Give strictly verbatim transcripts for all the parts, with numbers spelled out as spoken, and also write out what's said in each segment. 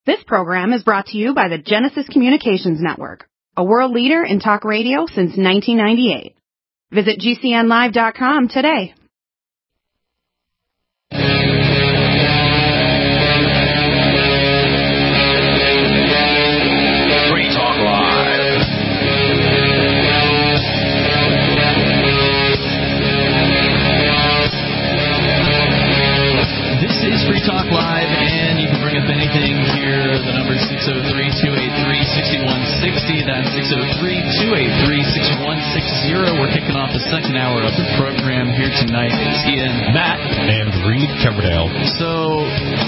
This program is brought to you by the Genesis Communications Network, a world leader in talk radio since nineteen ninety-eight. Visit G C N live dot com today. Free Talk Live. This is Free Talk Live, and you can bring up anything here. The number is six oh three, two eight three, six one six oh. That's six oh three, two eight three, six one six oh. We're kicking off the second hour of the program here tonight. It's Ian, Matt, and Reed Coverdale. So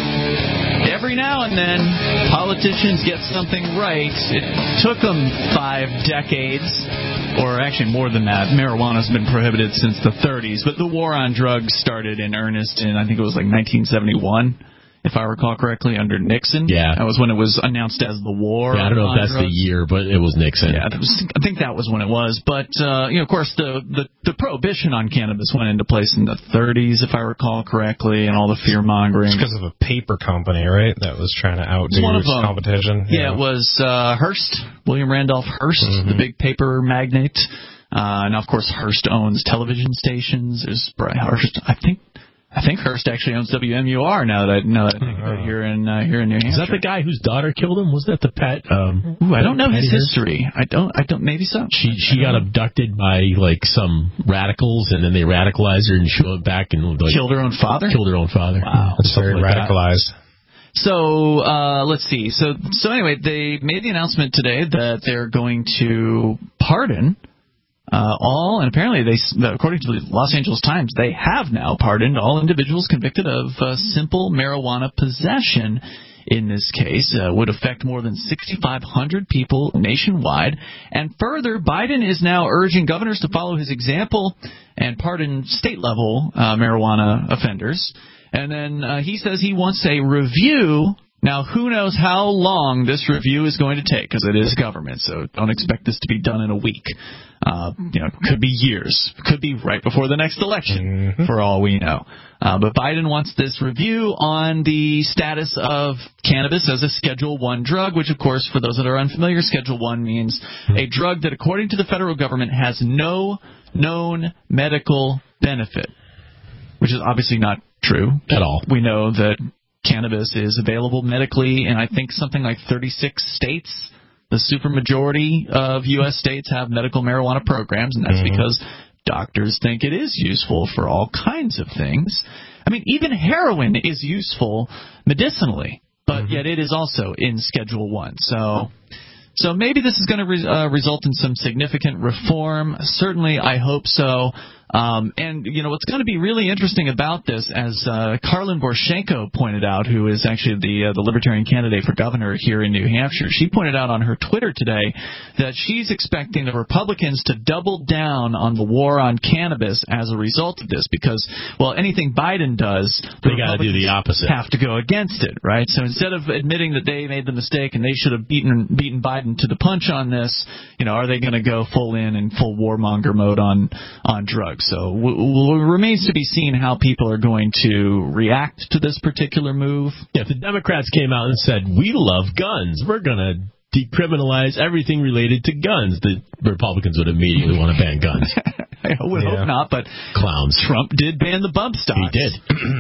every now and then, politicians get something right. It took them five decades, or actually more than that. Marijuana's been prohibited since the thirties, but the war on drugs started in earnest in, I think it was like nineteen seventy-one. If I recall correctly, under Nixon. Yeah. That was when it was announced as the war. Yeah, I don't know if that's drugs. the year, but it was Nixon. Yeah, that was, I think that was when it was. But, uh, you know, of course, the, the, the prohibition on cannabis went into place in the thirties, if I recall correctly, and all the fear-mongering. It's because of a paper company, right, that was trying to outdo competition. Yeah, yeah, it was uh, Hearst, William Randolph Hearst, mm-hmm. the big paper magnate. Uh, now, of course, Hearst owns television stations. There's Brian Hearst, I think. I think Hearst actually owns W M U R now that I know that uh, here in uh, here in New Hampshire. Is that the guy whose daughter killed him? Was that the pet? Um, Ooh, I don't know his history. I don't. I don't. Maybe so. She she got know. abducted by like some radicals, and then they radicalized her, and she went back and like, killed her own father. Killed her own father. Wow, that's very like radicalized. That. So uh, let's see. So so anyway, they made the announcement today that they're going to pardon. Uh, all, and apparently, they, according to the Los Angeles Times, they have now pardoned all individuals convicted of uh, simple marijuana possession. In this case, uh, would affect more than sixty-five hundred people nationwide. And further, Biden is now urging governors to follow his example and pardon state-level uh, marijuana offenders. And then uh, he says he wants a review. Now, who knows how long this review is going to take, because it is government, so don't expect this to be done in a week. Uh, you know, could be years. Could be right before the next election, mm-hmm. for all we know. Uh, but Biden wants this review on the status of cannabis as a Schedule One drug, which, of course, for those that are unfamiliar, Schedule One means mm-hmm. a drug that, according to the federal government, has no known medical benefit, which is obviously not true at all. We know that cannabis is available medically in, I think, something like thirty-six states. The supermajority of U S states have medical marijuana programs, and that's mm-hmm. because doctors think it is useful for all kinds of things. I mean, even heroin is useful medicinally, but mm-hmm. yet it is also in Schedule One. So, so maybe this is going to re- uh, result in some significant reform. Certainly, I hope so. Um, and, you know, what's going to be really interesting about this, as uh, Karlyn Borysenko pointed out, who is actually the uh, the Libertarian candidate for governor here in New Hampshire, she pointed out on her Twitter today that she's expecting the Republicans to double down on the war on cannabis as a result of this, because, well, anything Biden does, the they got to do the opposite. Have to go against it, right? So instead of admitting that they made the mistake and they should have beaten beaten Biden to the punch on this, you know, are they going to go full in and full warmonger mode on on drugs? So w- w- it remains to be seen how people are going to react to this particular move. Yeah, if the Democrats came out and said, we love guns, we're going to decriminalize everything related to guns, the Republicans would immediately want to ban guns. I would yeah. hope not, but clowns. Trump did ban the bump stocks. He did.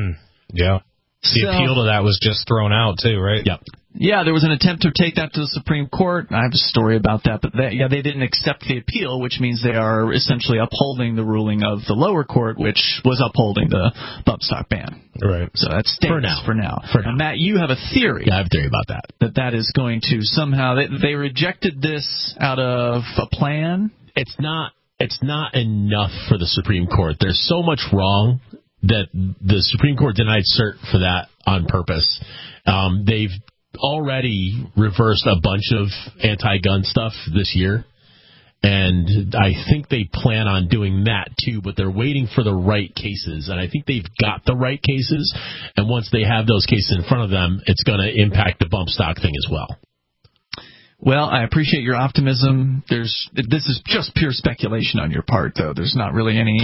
yeah. The so, appeal to that was just thrown out, too, right? Yep. Yeah, there was an attempt to take that to the Supreme Court. I have a story about that, but they, yeah, they didn't accept the appeal, which means they are essentially upholding the ruling of the lower court, which was upholding the bump stock ban. Right. So that stands for now. For now. For now. And Matt, you have a theory. Yeah, I have a theory about that. That that is going to somehow they, they rejected this out of a plan. It's not. It's not enough for the Supreme Court. There's so much wrong that the Supreme Court denied cert for that on purpose. Um, they've already reversed a bunch of anti-gun stuff this year, and I think they plan on doing that too, but they're waiting for the right cases, and I think they've got the right cases, and once they have those cases in front of them, it's going to impact the bump stock thing as well. Well, I appreciate your optimism. There's this is just pure speculation on your part, though. There's not really any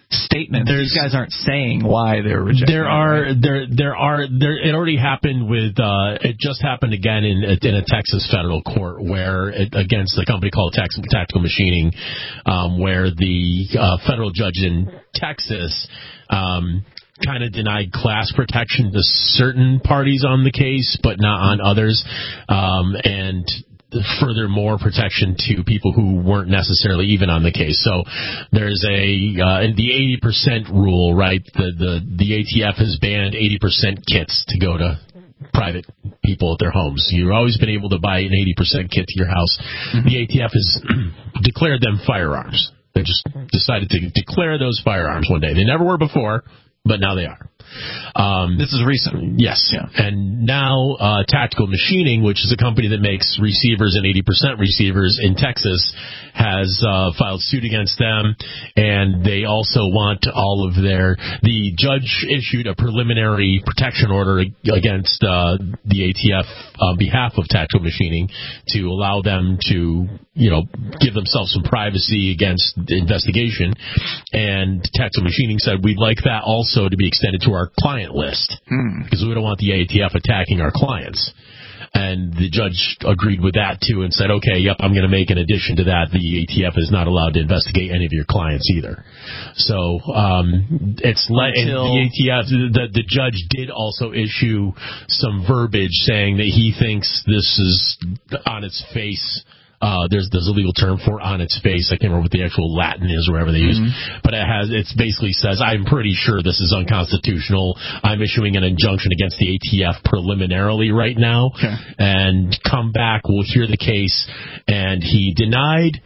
statement. There's, These guys aren't saying why they're rejecting. There are right? there there are there. It already happened with. Uh, it just happened again in in a Texas federal court where it, against a company called Tax, Tactical Machining, um, where the uh, federal judge in Texas. Um, kind of denied class protection to certain parties on the case, but not on others, um, and furthermore protection to people who weren't necessarily even on the case. So there's a uh, the eighty percent rule, right? The the the A T F has banned eighty percent kits to go to private people at their homes. You've always been able to buy an eighty percent kit to your house. Mm-hmm. The A T F has declared them firearms. They just decided to declare those firearms one day. They never were before, but now they are. Um, this is recent. Yes. Yeah. And now uh, Tactical Machining, which is a company that makes receivers and eighty percent receivers in Texas, has uh, filed suit against them. And they also want all of their... The judge issued a preliminary protection order against uh, the A T F on behalf of Tactical Machining to allow them to, you know, give themselves some privacy against the investigation. And Tactical Machining said, we'd like that also to be extended to our client list because mm. we don't want the A T F attacking our clients. And the judge agreed with that too and said, okay, yep, I'm going to make an addition to that. The A T F is not allowed to investigate any of your clients either. So um, it's le- Until... the A T F. The, the judge did also issue some verbiage saying that he thinks this is on its face. Uh, there's there's a legal term for on its face. I can't remember what the actual Latin is or whatever they use, mm-hmm. but it has it basically says I'm pretty sure this is unconstitutional. I'm issuing an injunction against the A T F preliminarily right now, okay. and come back. We'll hear the case. And he denied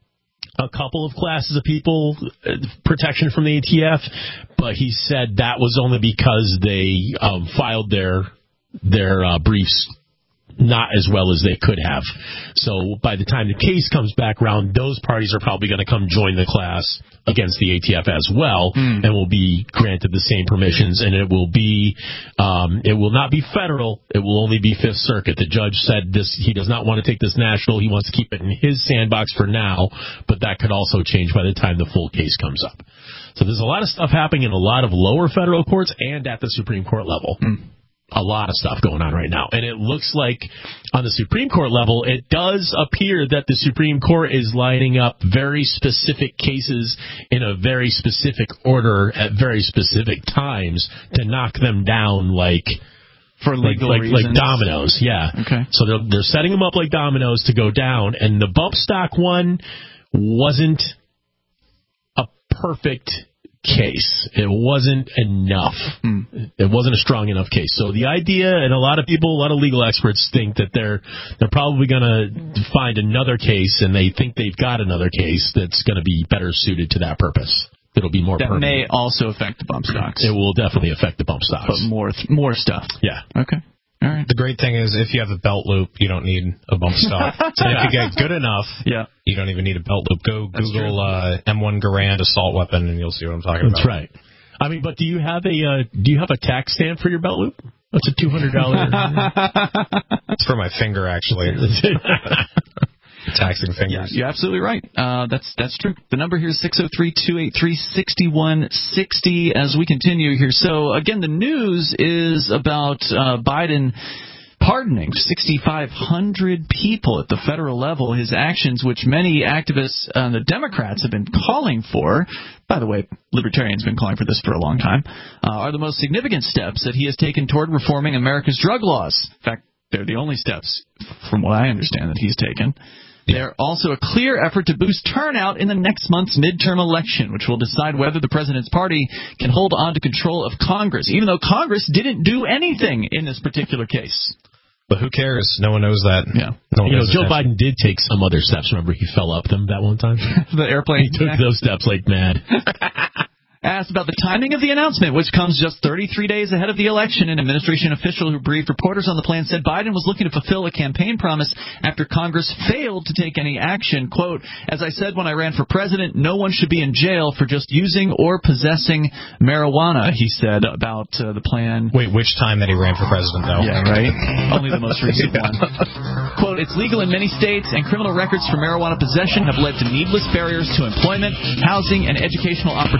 a couple of classes of people uh, protection from the A T F, but he said that was only because they um, filed their their uh, briefs not as well as they could have. So by the time the case comes back around, those parties are probably going to come join the class against the A T F as well, mm. and will be granted the same permissions. And it will be, um, it will not be federal. It will only be Fifth Circuit. The judge said this. He does not want to take this national. He wants to keep it in his sandbox for now, but that could also change by the time the full case comes up. So there's a lot of stuff happening in a lot of lower federal courts and at the Supreme Court level. Mm. A lot of stuff going on right now. And it looks like on the Supreme Court level, it does appear that the Supreme Court is lining up very specific cases in a very specific order at very specific times to knock them down like... For legal like, like, reasons. Like dominoes, yeah. Okay. So they're, they're setting them up like dominoes to go down. And the bump stock one wasn't a perfect case. It wasn't enough. Mm. It wasn't a strong enough case. So the idea, and a lot of people, a lot of legal experts think that they're they're probably going to find another case, and they think they've got another case that's going to be better suited to that purpose. It'll be more that permanent. May also affect the bump stocks. It will definitely affect the bump stocks. But more more stuff. Yeah. Okay. All right. The great thing is, if you have a belt loop, you don't need a bump stock. So if you get good enough, yeah. you don't even need a belt loop. Go That's Google uh, M one Garand assault weapon, and you'll see what I'm talking That's about. That's right. I mean, but do you have a uh, do you have a tax stamp for your belt loop? That's a two hundred dollars. It's for my finger, actually. Taxing fingers. Yeah, you're absolutely right. Uh, that's that's true. The number here is six oh three, two eight three, six one six oh as we continue here. So, again, the news is about uh, Biden pardoning six thousand five hundred people at the federal level. His actions, which many activists, uh, the Democrats, have been calling for, by the way, libertarians have been calling for this for a long time, uh, are the most significant steps that he has taken toward reforming America's drug laws. In fact, they're the only steps, from what I understand, that he's taken. They're also a clear effort to boost turnout in the next month's midterm election, which will decide whether the president's party can hold on to control of Congress, even though Congress didn't do anything in this particular case. But who cares? No one knows that. Yeah. No you know, Joe Biden did take some other steps. Remember, he fell up them that one time? The airplane. He took those steps like mad. Asked about the timing of the announcement, which comes just thirty-three days ahead of the election, an administration official who briefed reporters on the plan said Biden was looking to fulfill a campaign promise after Congress failed to take any action. Quote, as I said when I ran for president, no one should be in jail for just using or possessing marijuana, he said about uh, the plan. Wait, which time that he ran for president, though? Yeah, right? Only the most recent one. Quote, it's legal in many states, and criminal records for marijuana possession have led to needless barriers to employment, housing, and educational opportunities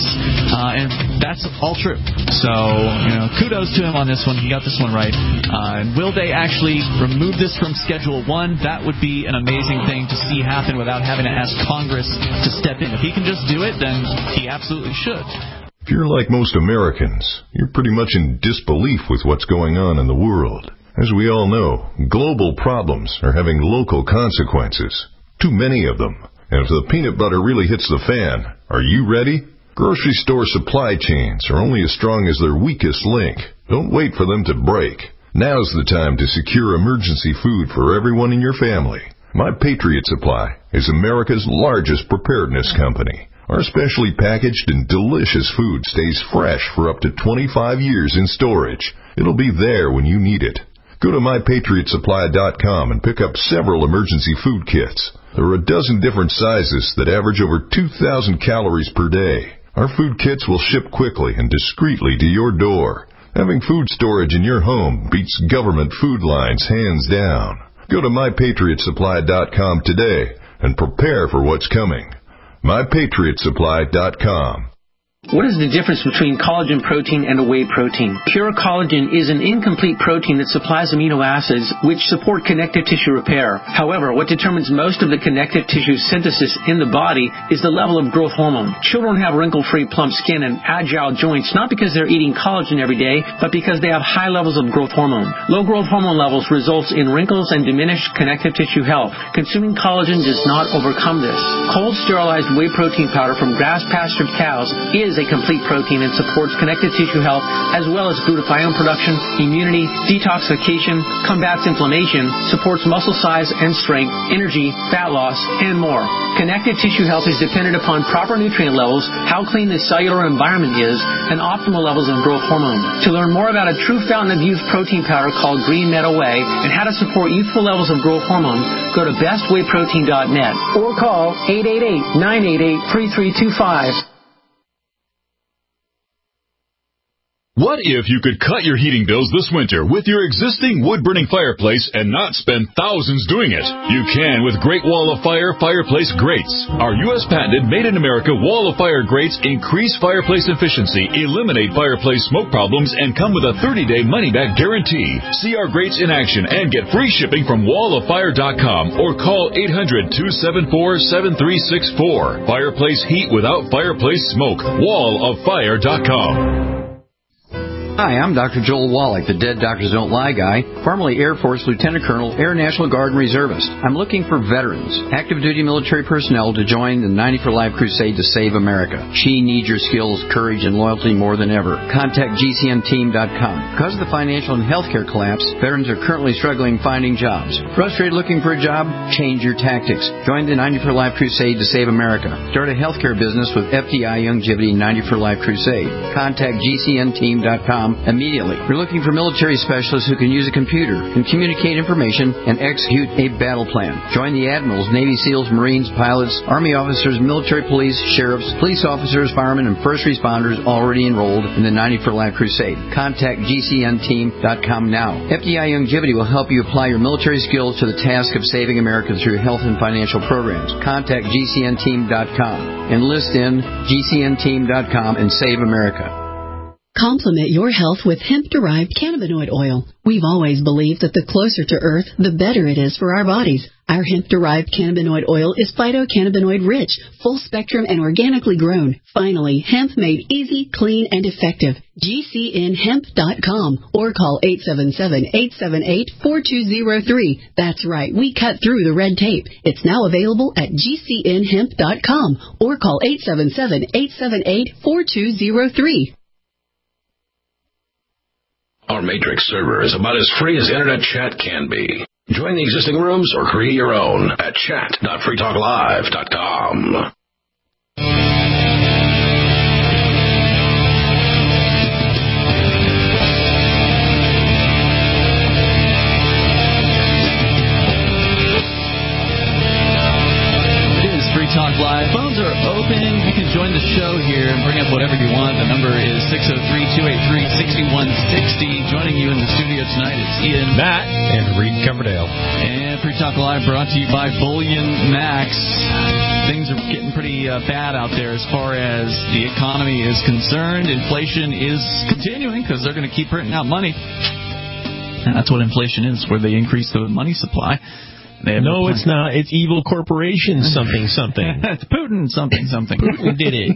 calories, uh, and that's all true. So, you know, kudos to him on this one. He got this one right. Uh, and will they actually remove this from Schedule one? That would be an amazing thing to see happen without having to ask Congress to step in. If he can just do it, then he absolutely should. If you're like most Americans, you're pretty much in disbelief with what's going on in the world. As we all know, global problems are having local consequences. Too many of them. And if the peanut butter really hits the fan, are you ready? Grocery store supply chains are only as strong as their weakest link. Don't wait for them to break. Now's the time to secure emergency food for everyone in your family. My Patriot Supply is America's largest preparedness company. Our specially packaged and delicious food stays fresh for up to twenty-five years in storage. It'll be there when you need it. Go to my patriot supply dot com and pick up several emergency food kits. There are a dozen different sizes that average over two thousand calories per day. Our food kits will ship quickly and discreetly to your door. Having food storage in your home beats government food lines hands down. Go to my patriot supply dot com today and prepare for what's coming. my patriot supply dot com. What is the difference between collagen protein and a whey protein? Pure collagen is an incomplete protein that supplies amino acids which support connective tissue repair. However, what determines most of the connective tissue synthesis in the body is the level of growth hormone. Children have wrinkle-free plump skin and agile joints not because they're eating collagen every day, but because they have high levels of growth hormone. Low growth hormone levels results in wrinkles and diminished connective tissue health. Consuming collagen does not overcome this. Cold sterilized whey protein powder from grass-pastured cows is a complete protein and supports connective tissue health as well as glutathione production, immunity, detoxification, combats inflammation, supports muscle size and strength, energy, fat loss, and more. Connective tissue health is dependent upon proper nutrient levels, how clean the cellular environment is, and optimal levels of growth hormone. To learn more about a true fountain of youth protein powder called Green Meadow Whey and how to support youthful levels of growth hormone, go to best whey protein dot net or call eight eight eight, nine eight eight, three three two five. What if you could cut your heating bills this winter with your existing wood-burning fireplace and not spend thousands doing it? You can with Great Wall of Fire Fireplace Grates. Our U S patented made-in-America Wall of Fire grates increase fireplace efficiency, eliminate fireplace smoke problems, and come with a thirty-day money-back guarantee. See our grates in action and get free shipping from wall of fire dot com or call eight hundred, two seven four, seven three six four. Fireplace heat without fireplace smoke. wall of fire dot com. Hi, I'm Doctor Joel Wallach, the Dead Doctors Don't Lie guy, formerly Air Force Lieutenant Colonel, Air National Guard and Reservist. I'm looking for veterans, active duty military personnel to join the ninety for Life crusade to save America. She needs your skills, courage, and loyalty more than ever. Contact G C N team dot com. Because of the financial and healthcare collapse, veterans are currently struggling finding jobs. Frustrated looking for a job? Change your tactics. Join the ninety for Life crusade to save America. Start a healthcare business with F D I Longevity ninety for Life crusade. Contact G C N team dot com immediately. We're looking for military specialists who can use a computer, can communicate information, and execute a battle plan. Join the admirals, Navy SEALs, Marines, pilots, Army officers, military police, sheriffs, police officers, firemen, and first responders already enrolled in the ninety for Life crusade. Contact G C N team dot com now. F D I Longevity will help you apply your military skills to the task of saving America through health and financial programs. Contact G C N team dot com. Enlist in G C N team dot com and save America. Complement your health with hemp-derived cannabinoid oil. We've always believed that the closer to Earth, the better it is for our bodies. Our hemp-derived cannabinoid oil is phytocannabinoid-rich, full-spectrum, and organically grown. Finally, hemp made easy, clean, and effective. G C N hemp dot com or call eight seven seven, eight seven eight, four two zero three. That's right, we cut through the red tape. It's now available at G C N hemp dot com or call eight seven seven, eight seven eight, four two zero three. Our Matrix server is about as free as internet chat can be. Join the existing rooms or create your own at chat dot free talk live dot com. It is Free Talk Live. Phones are open. you can join the show here and bring up whatever you want. The number is six oh three, two eight three, six one six oh. Joining you in the studio tonight is Ian, Matt, and Reed Coverdale. And Free Talk Live brought to you by Bullion Max. Things are getting pretty uh, bad out there as far as the economy is concerned. Inflation is continuing because they're going to keep printing out money. And that's what inflation is, where they increase the money supply. They have no, it's not. It's evil corporations something something. It's Putin something something. Putin did it.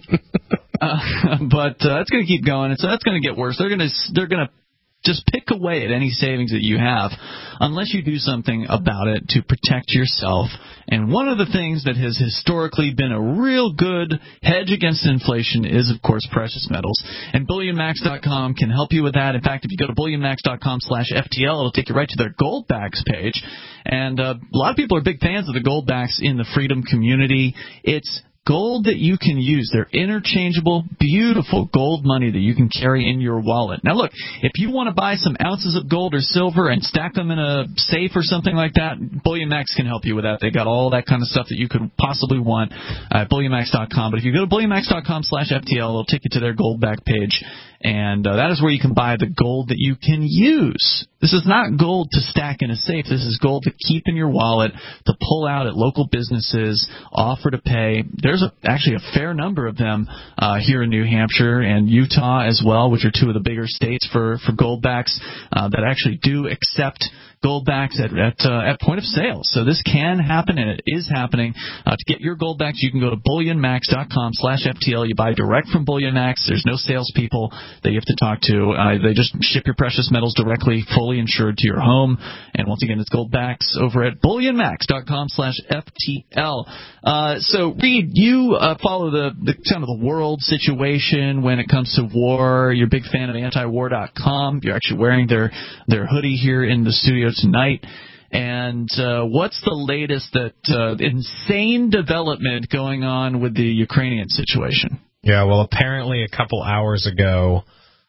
Uh, but uh, it's going to keep going, and so that's going to get worse. They're going to they're going to just pick away at any savings that you have unless you do something about it to protect yourself. And one of the things that has historically been a real good hedge against inflation is, of course, precious metals. And bullion max dot com can help you with that. In fact, if you go to bullion max dot com slash F T L, it'll take you right to their Goldbacks page. And uh, a lot of people are big fans of the Goldbacks in the Freedom community. It's gold that you can use. They're interchangeable, beautiful gold money that you can carry in your wallet. Now, look, if you want to buy some ounces of gold or silver and stack them in a safe or something like that, Bullion Max can help you with that. They got all that kind of stuff that you could possibly want at bullion max dot com. But if you go to bullion max dot com slash F T L, it'll take you to their Goldback page. And uh, that is where you can buy the gold that you can use. This is not gold to stack in a safe. This is gold to keep in your wallet, to pull out at local businesses, offer to pay. There's a, actually a fair number of them uh, here in New Hampshire and Utah as well, which are two of the bigger states for, for Goldbacks uh, that actually do accept Goldbacks at at, uh, at point of sale. So this can happen, and it is happening. Uh, to get your Goldbacks, you can go to bullion max dot com slash F T L. You buy direct from Bullion Max. There's no salespeople that you have to talk to. Uh, they just ship your precious metals directly, fully insured to your home. And once again, it's Goldbacks over at bullion max dot com slash F T L. Uh, so, Reed, you uh, follow the, the kind of the world situation when it comes to war. You're a big fan of anti war dot com. You're actually wearing their, their hoodie here in the studio tonight. And uh, what's the latest that uh, insane development going on with the Ukrainian situation? Yeah, well, apparently a couple hours ago,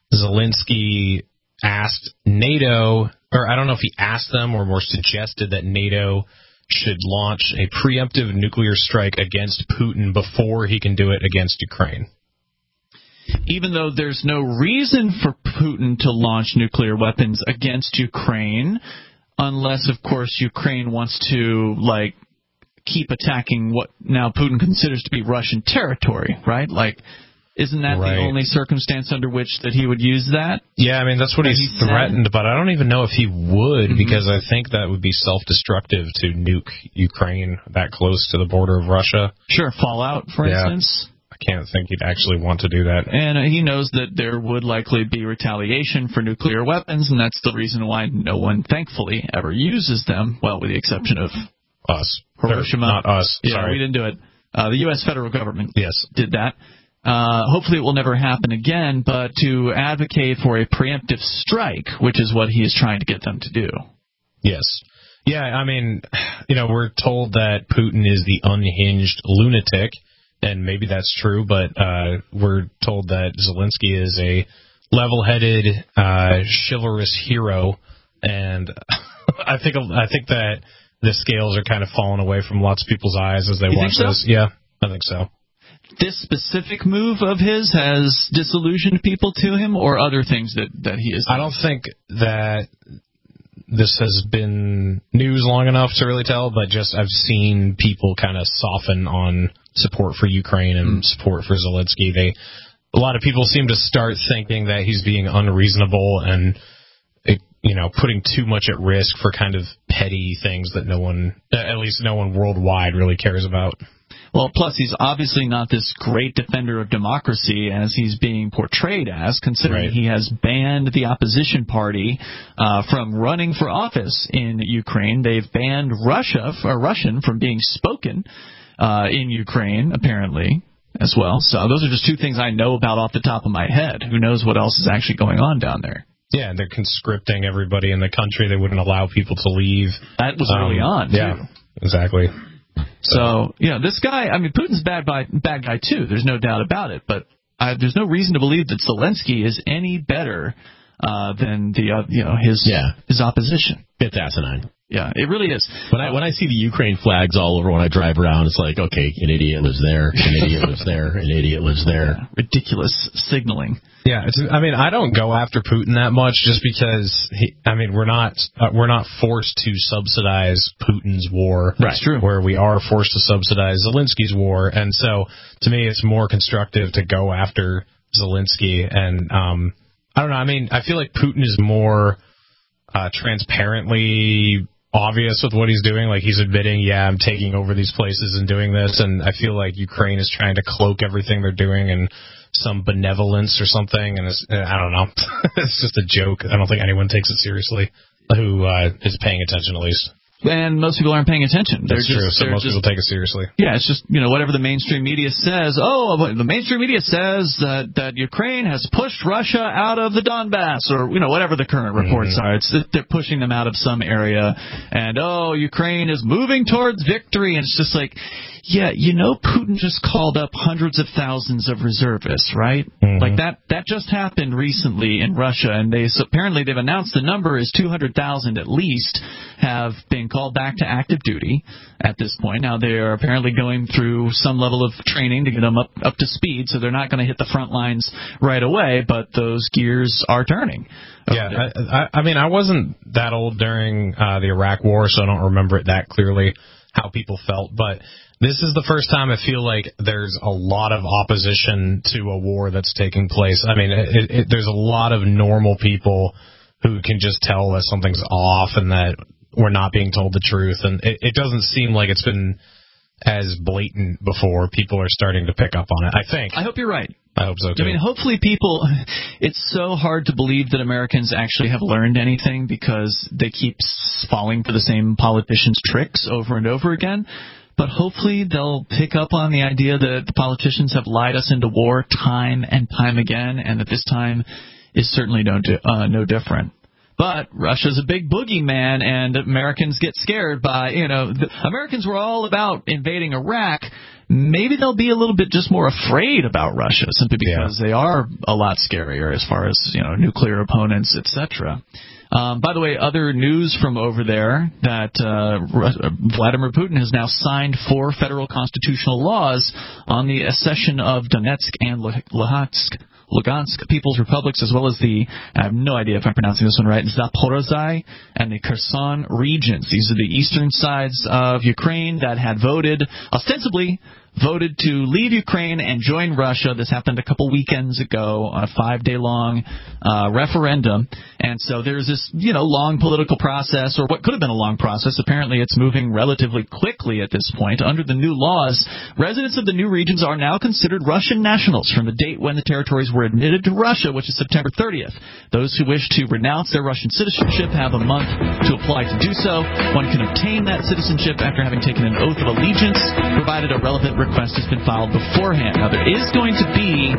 Zelensky asked NATO, or I don't know if he asked them or more suggested that NATO should launch a preemptive nuclear strike against Putin before he can do it against Ukraine. Even though there's no reason for Putin to launch nuclear weapons against Ukraine, unless, of course, Ukraine wants to, like, keep attacking what now Putin considers to be Russian territory, right? Like, isn't that right. the only circumstance under which that he would use that? Yeah, I mean, that's what he's he threatened, said? But I don't even know if he would, mm-hmm. because I think that would be self-destructive to nuke Ukraine that close to the border of Russia. Sure, Fallout, for yeah. instance. I can't think he'd actually want to do that. And uh, he knows that there would likely be retaliation for nuclear weapons, and that's the reason why no one, thankfully, ever uses them, well, with the exception of us. Hiroshima. Not us. Yeah, Sorry. we didn't do it. Uh, the U S federal government yes. did that. Uh, hopefully it will never happen again, but to advocate for a preemptive strike, which is what he is trying to get them to do. Yes. Yeah, I mean, you know, we're told that Putin is the unhinged lunatic, and maybe that's true, but uh, we're told that Zelensky is a level-headed, uh, chivalrous hero, and I think I think that the scales are kind of falling away from lots of people's eyes as they you watch think so? this. Yeah, I think so. This specific move of his has disillusioned people to him, or other things that, that he is doing? I don't think that this has been news long enough to really tell, but just I've seen people kind of soften on support for Ukraine and mm. support for Zelensky. They, a lot of people seem to start thinking that he's being unreasonable and, it, you know, putting too much at risk for kind of petty things that no one, at least no one worldwide, really cares about. Well, plus he's obviously not this great defender of democracy as he's being portrayed as, considering right. he has banned the opposition party uh, from running for office in Ukraine. They've banned Russia, or Russian, from being spoken uh, in Ukraine, apparently, as well. So those are just two things I know about off the top of my head. Who knows what else is actually going on down there? Yeah, they're conscripting everybody in the country. They wouldn't allow people to leave. That was um, early on, too. Yeah, exactly. So, you know, this guy, I mean, Putin's bad by, bad guy, too. There's no doubt about it. But I, there's no reason to believe that Zelensky is any better uh, than the uh, you know his yeah. his opposition. It's asinine. Yeah, it really is. When I when I see the Ukraine flags all over when I drive around, it's like, okay, an idiot lives there, an idiot lives there, an idiot lives there. Yeah, ridiculous signaling. Yeah, it's, I mean, I don't go after Putin that much just because he. I mean, we're not uh, we're not forced to subsidize Putin's war. That's true. Where we are forced to subsidize Zelensky's war, and so to me, it's more constructive to go after Zelensky. And um, I don't know. I mean, I feel like Putin is more uh, transparently obvious with what he's doing. Like, he's admitting, yeah, I'm taking over these places and doing this, and I feel like Ukraine is trying to cloak everything they're doing in some benevolence or something, and it's, I don't know. It's just a joke. I don't think anyone takes it seriously who uh, is paying attention, at least. And most people aren't paying attention. That's they're true. Just, So most just, people take it seriously. Yeah, it's just, you know, whatever the mainstream media says. Oh, the mainstream media says that, that Ukraine has pushed Russia out of the Donbass, or, you know, whatever the current reports mm-hmm. are. It's that they're pushing them out of some area. And, oh, Ukraine is moving towards victory. And it's just like, yeah, you know, Putin just called up hundreds of thousands of reservists, right? Mm-hmm. Like that, that just happened recently in Russia. And they, so apparently they've announced the number is two hundred thousand at least have been called back to active duty at this point. Now, they are apparently going through some level of training to get them up, up to speed, so they're not going to hit the front lines right away, but those gears are turning. Yeah, I, I, I mean, I wasn't that old during uh, the Iraq War, so I don't remember it that clearly, how people felt, but this is the first time I feel like there's a lot of opposition to a war that's taking place. I mean, it, it, there's a lot of normal people who can just tell that something's off and that we're not being told the truth. And it, it doesn't seem like it's been as blatant before. People are starting to pick up on it, I think. I hope you're right. I hope so, too. I mean, hopefully people, it's so hard to believe that Americans actually have learned anything because they keep falling for the same politicians' tricks over and over again. But hopefully they'll pick up on the idea that the politicians have lied us into war time and time again, and that this time is certainly no, uh, no different. But Russia's a big boogeyman, and Americans get scared by, you know, the Americans were all about invading Iraq. Maybe they'll be a little bit just more afraid about Russia, simply because yeah. they are a lot scarier as far as, you know, nuclear opponents, et cetera. Um, by the way, other news from over there that uh, Vladimir Putin has now signed four federal constitutional laws on the accession of Donetsk and Luhansk. Lugansk People's Republics, as well as the, I have no idea if I'm pronouncing this one right, Zaporozhye and the Kherson regions. These are the eastern sides of Ukraine that had voted, ostensibly voted to leave Ukraine and join Russia. This happened a couple weekends ago on a five-day-long uh, referendum. And so there's this, you know, long political process, or what could have been a long process. Apparently it's moving relatively quickly at this point. Under the new laws, residents of the new regions are now considered Russian nationals from the date when the territories were admitted to Russia, which is September thirtieth. Those who wish to renounce their Russian citizenship have a month to apply to do so. One can obtain that citizenship after having taken an oath of allegiance, provided a relevant request has been filed beforehand. Now, there is going to be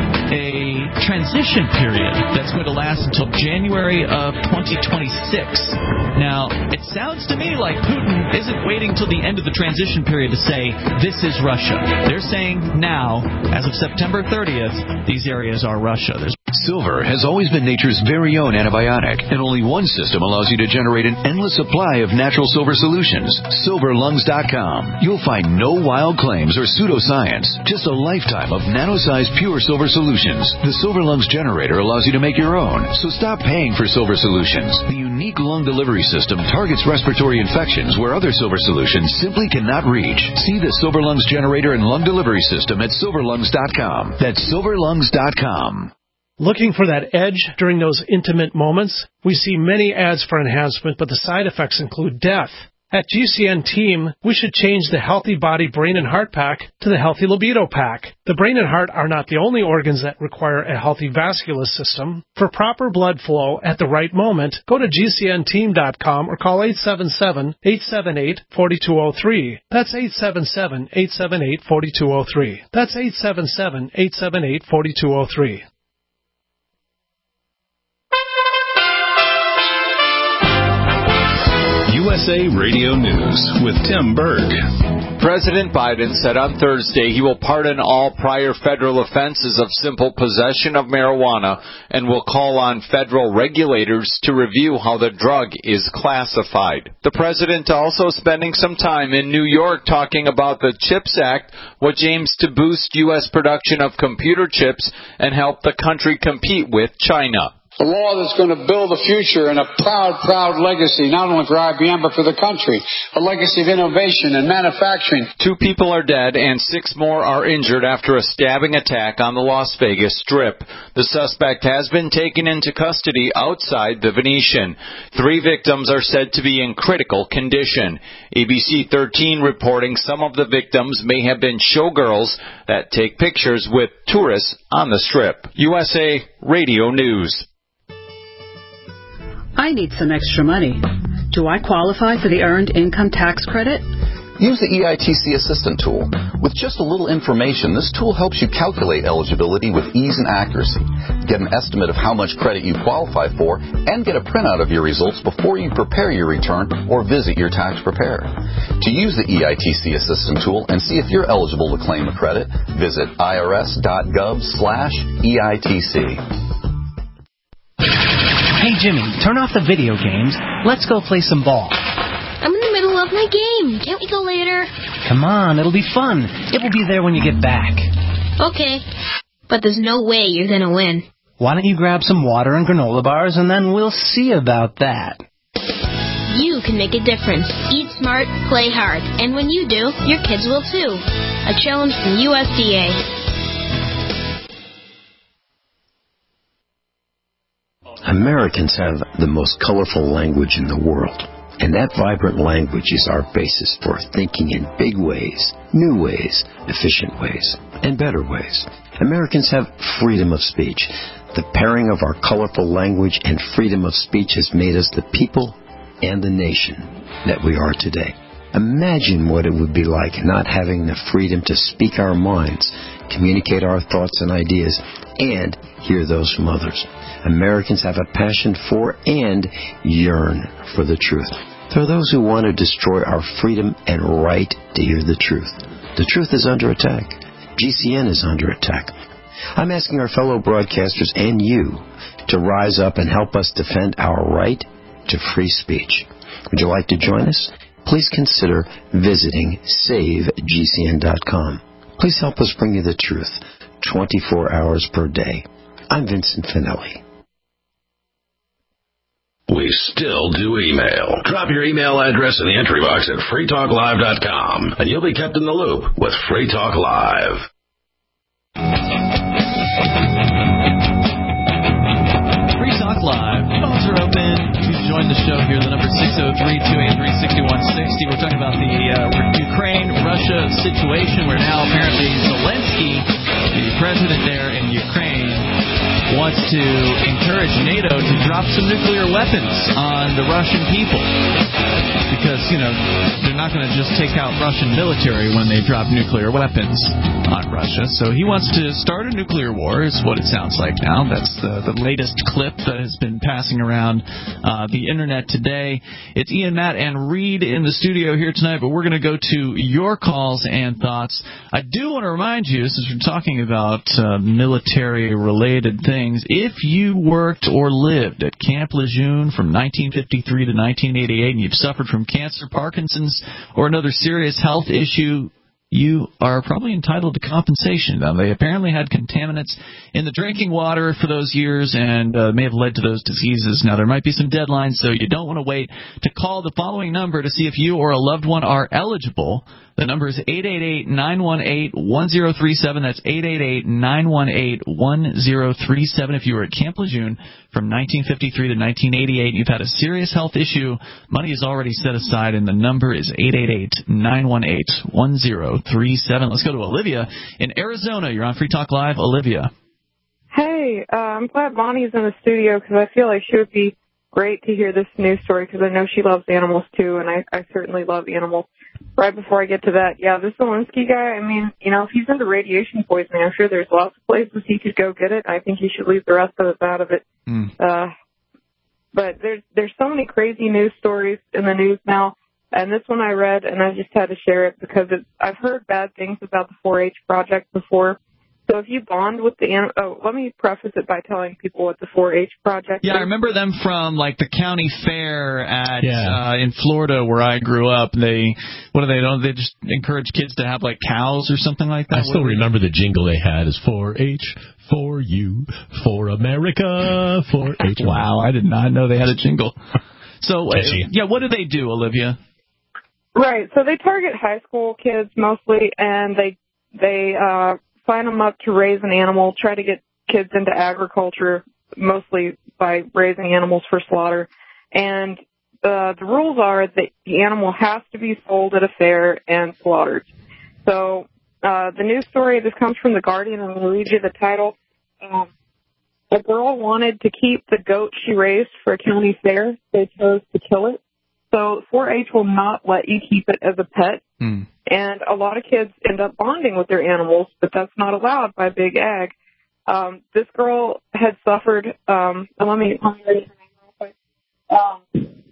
a transition period that's going to last until January of twenty twenty-six. Now, it sounds to me like Putin isn't waiting till the end of the transition period to say, this is Russia. They're saying now, as of September thirtieth, these areas are Russia. There's Silver has always been nature's very own antibiotic, and only one system allows you to generate an endless supply of natural silver solutions. silver lungs dot com. You'll find no wild claims or pseudoscience, just a lifetime of nano-sized pure silver solutions. The Silver Lungs generator allows you to make your own, so stop paying for silver solutions. The unique lung delivery system targets respiratory infections where other silver solutions simply cannot reach. See the Silver Lungs generator and lung delivery system at silver lungs dot com. That's silver lungs dot com. Looking for that edge during those intimate moments? We see many ads for enhancement, but the side effects include death. At G C N Team, we should change the Healthy Body, Brain, and Heart Pack to the Healthy Libido Pack. The brain and heart are not the only organs that require a healthy vascular system. For proper blood flow at the right moment, go to G C N team dot com or call eight seven seven, eight seven eight, four two zero three. That's eight seven seven, eight seven eight, four two zero three. That's eight seven seven, eight seven eight, four two zero three. U S S A Radio News with Tim Berg. President Biden said on Thursday he will pardon all prior federal offenses of simple possession of marijuana and will call on federal regulators to review how the drug is classified. The president also spending some time in New York talking about the CHIPS Act, which aims to boost U S production of computer chips and help the country compete with China. A law that's going to build a future and a proud, proud legacy, not only for I B M, but for the country. A legacy of innovation and manufacturing. Two people are dead and six more are injured after a stabbing attack on the Las Vegas Strip. The suspect has been taken into custody outside the Venetian. Three victims are said to be in critical condition. A B C thirteen reporting some of the victims may have been showgirls that take pictures with tourists on the Strip. U S A Radio News. I need some extra money. Do I qualify for the Earned Income Tax Credit? Use the E I T C Assistant tool. With just a little information, this tool helps you calculate eligibility with ease and accuracy. Get an estimate of how much credit you qualify for and get a printout of your results before you prepare your return or visit your tax preparer. To use the E I T C Assistant tool and see if you're eligible to claim a credit, visit irs.gov slash EITC. Hey, Jimmy, turn off the video games. Let's go play some ball. I'm in the middle of my game. Can't we go later? Come on, it'll be fun. It will be there when you get back. Okay, but there's no way you're going to win. Why don't you grab some water and granola bars, and then we'll see about that. You can make a difference. Eat smart, play hard. And when you do, your kids will too. A challenge from U S D A. Americans have the most colorful language in the world, and that vibrant language is our basis for thinking in big ways, new ways, efficient ways, and better ways. Americans have freedom of speech. The pairing of our colorful language and freedom of speech has made us the people and the nation that we are today. Imagine what it would be like not having the freedom to speak our minds, communicate our thoughts and ideas, and hear those from others. Americans have a passion for and yearn for the truth. There are those who want to destroy our freedom and right to hear the truth. The truth is under attack. G C N is under attack. I'm asking our fellow broadcasters and you to rise up and help us defend our right to free speech. Would you like to join us? Please consider visiting save G C N dot com. Please help us bring you the truth twenty-four hours per day. I'm Vincent Finelli. We still do email. Drop your email address in the entry box at free talk live dot com, and you'll be kept in the loop with Free Talk Live. Free Talk Live. Phones are open. You can join the show here. The number is six oh three, two eight three, six one six oh. We're talking about the uh, Ukraine-Russia situation where now apparently Zelensky, the president there in Ukraine, wants to encourage NATO to drop some nuclear weapons on the Russian people. Because, you know, they're not going to just take out Russian military when they drop nuclear weapons on Russia. So he wants to start a nuclear war, is what it sounds like now. That's the, the latest clip that has been passing around uh, the Internet today. It's Ian, Matt, and Reed in the studio here tonight, but we're going to go to your calls and thoughts. I do want to remind you, since we're talking about uh, military-related things, if you worked or lived at Camp Lejeune from nineteen fifty-three to nineteen eighty-eight and you've suffered from cancer, Parkinson's, or another serious health issue, you are probably entitled to compensation. Now, they apparently had contaminants in the drinking water for those years and uh, may have led to those diseases. Now, there might be some deadlines, so you don't want to wait to call the following number to see if you or a loved one are eligible. The number is eight eight eight, nine one eight, one zero three seven. That's eight eight eight, nine one eight, one zero three seven. If you were at Camp Lejeune from nineteen fifty-three to nineteen eighty-eight and you've had a serious health issue, money is already set aside, and the number is eight eight eight, nine one eight, one zero three seven. Let's go to Olivia in Arizona. You're on Free Talk Live. Olivia. Hey, uh, I'm glad Bonnie's in the studio because I feel like she would be great to hear this news story because I know she loves animals too, and I, I certainly love animals. Right before I get to that, yeah, this Zelensky guy, I mean, you know, if he's into radiation poisoning, I'm sure there's lots of places he could go get it. I think he should leave the rest of us out of it. Mm. Uh, But there's there's so many crazy news stories in the news now, and this one I read, and I just had to share it because it's, I've heard bad things about the four H project before. So if you bond with the anim- oh, let me preface it by telling people what the four H project Yeah, is. I remember them from like the county fair at Yeah. uh, in Florida where I grew up. They what do they do? They just encourage kids to have like cows or something like that. I still What- remember the jingle they had is four H, for you, for America, four H. Wow, I did not know they had a jingle. So, uh, Catchy. yeah, what do they do, Olivia? Right. So they target high school kids mostly, and they they uh, sign them up to raise an animal, try to get kids into agriculture, mostly by raising animals for slaughter. And uh, the rules are that the animal has to be sold at a fair and slaughtered. So uh, the news story, this comes from The Guardian, and I'm going to read you the title. Um, a girl wanted to keep the goat she raised for a county fair. They chose to kill it. So four H will not let you keep it as a pet. Hmm. And a lot of kids end up bonding with their animals, but that's not allowed by Big Ag. Um, this girl had suffered, um, and let me, let me read her name real quick. Um,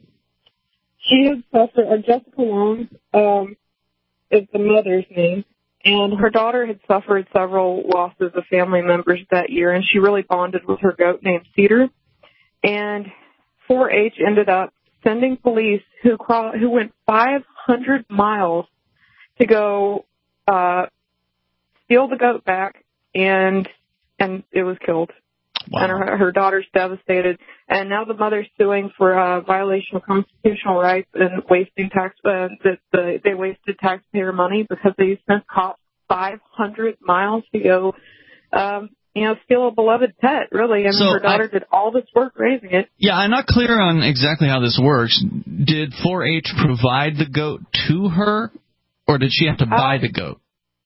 she had suffered, uh, Jessica Long um, is the mother's name, and her daughter had suffered several losses of family members that year, and she really bonded with her goat named Cedar. And four H ended up sending police who craw- who went five hundred miles to go uh, steal the goat back, and and it was killed. Wow. And her, her daughter's devastated. And now the mother's suing for a violation of constitutional rights and wasting tax. Uh, that the, they wasted taxpayer money because they sent cops five hundred miles to go, um, you know, steal a beloved pet. Really, I mean, So her daughter I- did all this work raising it. Yeah, I'm not clear on exactly how this works. Did four H provide the goat to her, or did she have to buy Uh, the goat?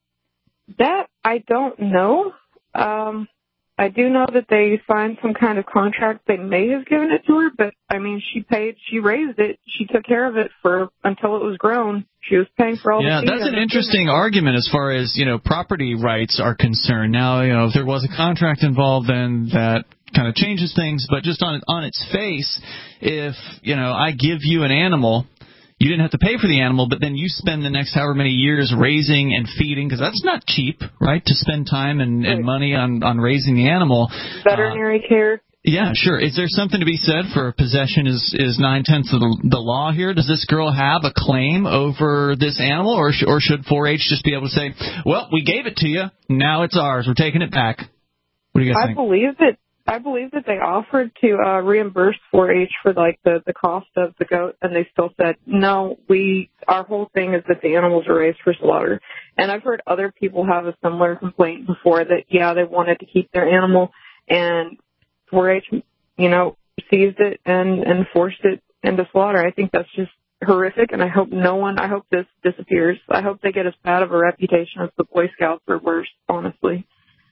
That I don't know. Um, I do know that they signed some kind of contract. They may have given it to her, but I mean, she paid, she raised it, she took care of it for until it was grown. She was paying for all Yeah, the feed that's an and the interesting argument as far as, you know, property rights are concerned. Now, you know, if there was a contract involved, then that kind of changes things. But just on on its face, if, you know, I give you an animal, you didn't have to pay for the animal, but then you spend the next however many years raising and feeding, because that's not cheap, right, to spend time and, and money on, on raising the animal. veterinary care. Yeah, sure. Is there something to be said for possession is, is nine-tenths of the, the law here? Does this girl have a claim over this animal, or, sh- or should four H just be able to say, well, we gave it to you, now it's ours, we're taking it back? What do you guys I think? believe that I believe that they offered to uh, reimburse four H for like the, the cost of the goat, and they still said no. We our whole thing is that the animals are raised for slaughter. And I've heard other people have a similar complaint before that yeah they wanted to keep their animal, and four H you know seized it and and forced it into slaughter. I think that's just horrific, and I hope no one. I hope this disappears. I hope they get as bad of a reputation as the Boy Scouts or worse. Honestly.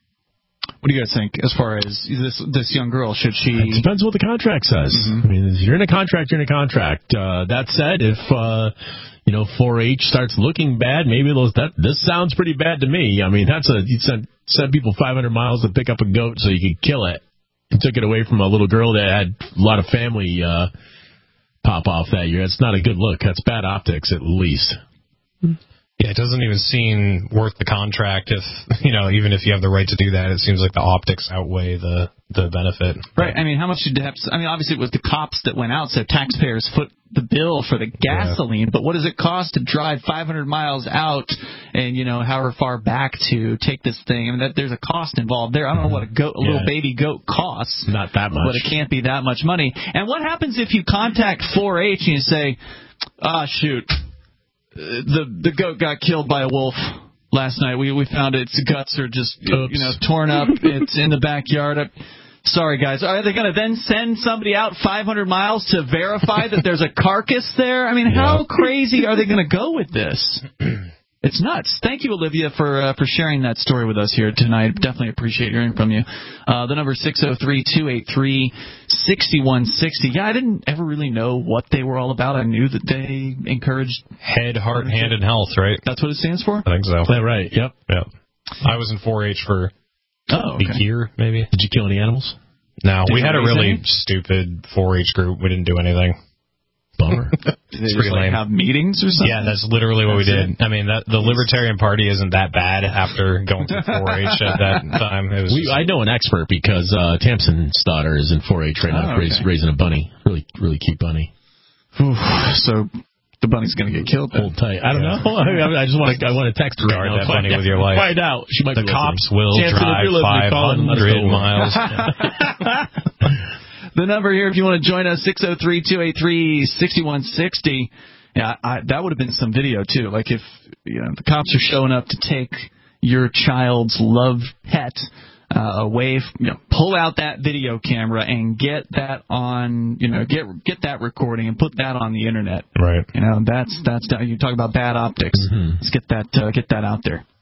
What do you guys think as far as this this young girl? Should she? It depends what the contract says. Mm-hmm. I mean, if you're in a contract, you're in a contract. Uh, that said, if uh, you know four H starts looking bad, maybe those that this sounds pretty bad to me. I mean, that's a you sent sent people five hundred miles to pick up a goat so you could kill it. You took it away from a little girl that had a lot of family uh, pop off that year. That's not a good look. That's bad optics, at least. Yeah, it doesn't even seem worth the contract if, you know, even if you have the right to do that, it seems like the optics outweigh the, the benefit. Right. I mean, how much did you have to, I mean, obviously it was the cops that went out, so taxpayers foot the bill for the gasoline, yeah. But what does it cost to drive five hundred miles out and, you know, however far back to take this thing? I mean, that there's a cost involved there. I don't know what a goat, a little yeah. baby goat costs. Not that much. But it can't be that much money. And what happens if you contact four H and you say, ah, oh, shoot, the the goat got killed by a wolf last night. We we found its guts are just Oops. you know torn up. It's in the backyard. Sorry, guys. Are they going to then send somebody out five hundred miles to verify that there's a carcass there? I mean, how yeah. crazy are they going to go with this? It's nuts. Thank you, Olivia, for uh, for sharing that story with us here tonight. Definitely appreciate hearing from you. Uh, the number is six oh three, two eight three, six one six oh. Yeah, I didn't ever really know what they were all about. I knew that they encouraged head, heart, hand, and health, right? That's what it stands for? I think so. Yeah, right. Yep. Yep. I was in four H for oh, okay. a year, maybe. Did you kill any animals? No, Did we you had a raise really any? stupid four H group. We didn't do anything. Bummer. Did they It's just pretty like lame. have meetings or something? Yeah, that's literally what That's we did. it? I mean, that, the Libertarian Party isn't that bad after going through four H at that time. It was We, I know an expert because uh, Tamsin's daughter is in four H right now, Oh, okay. raising, raising a bunny. Really, really cute bunny. Whew, so the bunny's going to get killed then. Hold tight. I don't Yeah. know. I, I just want to. I want to text her Guard right now. that Find bunny out. with your life. Find out. She might the be cops listening. will Tamsin, if drive you're listening, five call and let us hundred know. miles. The number here, if you want to join us, six oh three, two eight three, six one six oh. Yeah, I, that would have been some video, too. Like if you know the cops are showing up to take your child's loved pet uh, away, f- you know, pull out that video camera and get that on, you know, get get that recording and put that on the internet. Right. You know, that's that's you talk about bad optics. Mm-hmm. Let's get that uh, get that out there.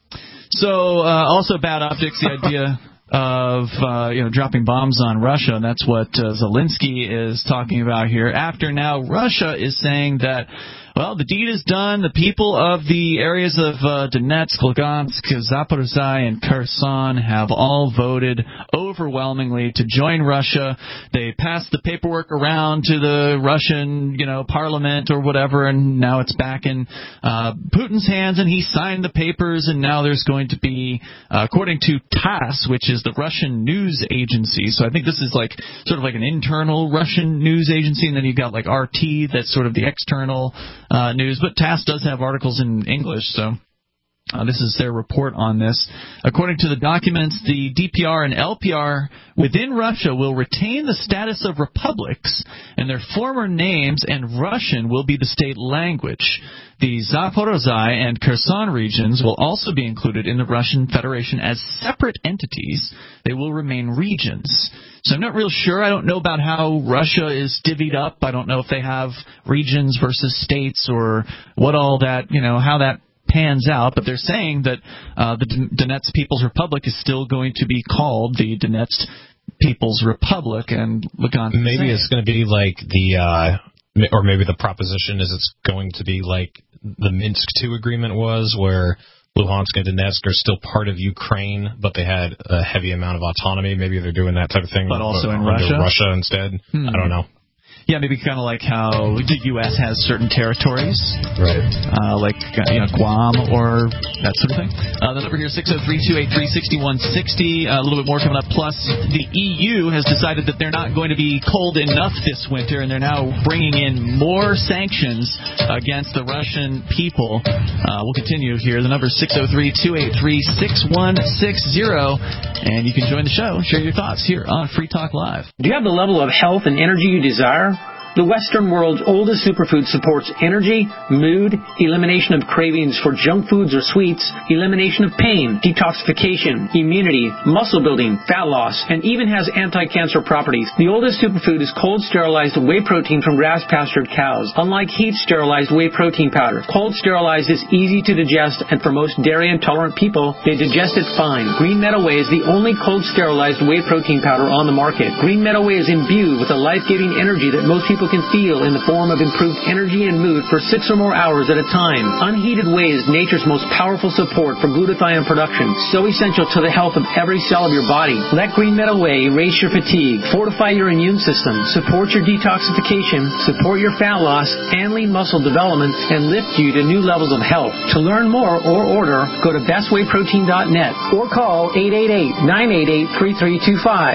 So uh, also bad optics, the idea of uh, you know dropping bombs on Russia, and that's what uh, Zelensky is talking about here. After now, Russia is saying that, well, the deed is done. The people of the areas of uh, Donetsk, Lugansk, Zaporizhzhia, and Kherson have all voted overwhelmingly to join Russia. They passed the paperwork around to the Russian, you know, parliament or whatever, and now it's back in uh, Putin's hands, and he signed the papers, and now there's going to be, uh, according to TASS, which is the Russian news agency. So I think this is like sort of like an internal Russian news agency, and then you've got like R T, that's sort of the external Uh, news, but TASS does have articles in English, so uh, this is their report on this. According to the documents, the D P R and L P R within Russia will retain the status of republics, and their former names and Russian will be the state language. The Zaporizhzhia and Kherson regions will also be included in the Russian Federation as separate entities. They will remain regions. So I'm not real sure. I don't know about how Russia is divvied up. I don't know if they have regions versus states or what all that, you know, how that pans out. But they're saying that uh, the Donetsk People's Republic is still going to be called the Donetsk People's Republic. And Lugansk. Maybe it's going to be like the, uh, or maybe the proposition is it's going to be like the Minsk two agreement was, where Luhansk and Donetsk are still part of Ukraine, but they had a heavy amount of autonomy. Maybe they're doing that type of thing. But also in under Russia? Russia instead. Hmm. I don't know. Yeah, maybe kind of like how the U S has certain territories, right? Uh, like uh, you know Guam or that sort of thing. Uh, the number here six oh three, two eight three, six one six oh. Uh, a little bit more coming up. Plus, the E U has decided that they're not going to be cold enough this winter, and they're now bringing in more sanctions against the Russian people. Uh, we'll continue here. The number is six oh three, two eight three, six one six oh, and you can join the show. Share your thoughts here on Free Talk Live. Do you have the level of health and energy you desire? The Western world's oldest superfood supports energy, mood, elimination of cravings for junk foods or sweets, elimination of pain, detoxification, immunity, muscle building, fat loss, and even has anti-cancer properties. The oldest superfood is cold sterilized whey protein from grass-pastured cows. Unlike heat sterilized whey protein powder, cold sterilized is easy to digest, and for most dairy intolerant people, they digest it fine. Green Meadow Whey is the only cold sterilized whey protein powder on the market. Green Meadow Whey is imbued with a life-giving energy that most people can feel in the form of improved energy and mood for six or more hours at a time. Unheated whey is nature's most powerful support for glutathione production, so essential to the health of every cell of your body. Let Green Meadow Whey erase your fatigue, fortify your immune system, support your detoxification, support your fat loss and lean muscle development, and lift you to new levels of health. To learn more or order, go to best whey protein dot net or call eight eight eight, nine eight eight, three three two five.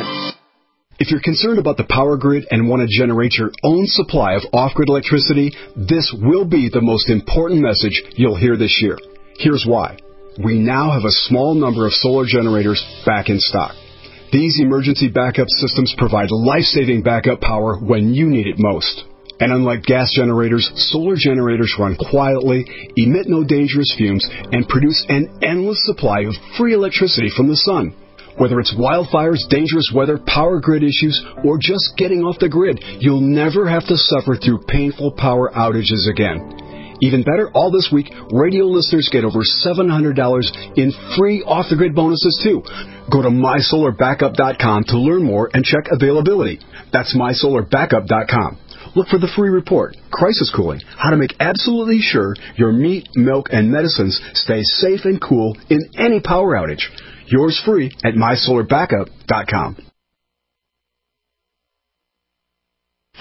If you're concerned about the power grid and want to generate your own supply of off-grid electricity, this will be the most important message you'll hear this year. Here's why. We now have a small number of solar generators back in stock. These emergency backup systems provide life-saving backup power when you need it most. And unlike gas generators, solar generators run quietly, emit no dangerous fumes, and produce an endless supply of free electricity from the sun. Whether it's wildfires, dangerous weather, power grid issues, or just getting off the grid, you'll never have to suffer through painful power outages again. Even better, all this week, radio listeners get over seven hundred dollars in free off-the-grid bonuses, too. Go to my solar backup dot com to learn more and check availability. That's my solar backup dot com. Look for the free report, Crisis Cooling, how to make absolutely sure your meat, milk, and medicines stay safe and cool in any power outage. Yours free at my solar backup dot com.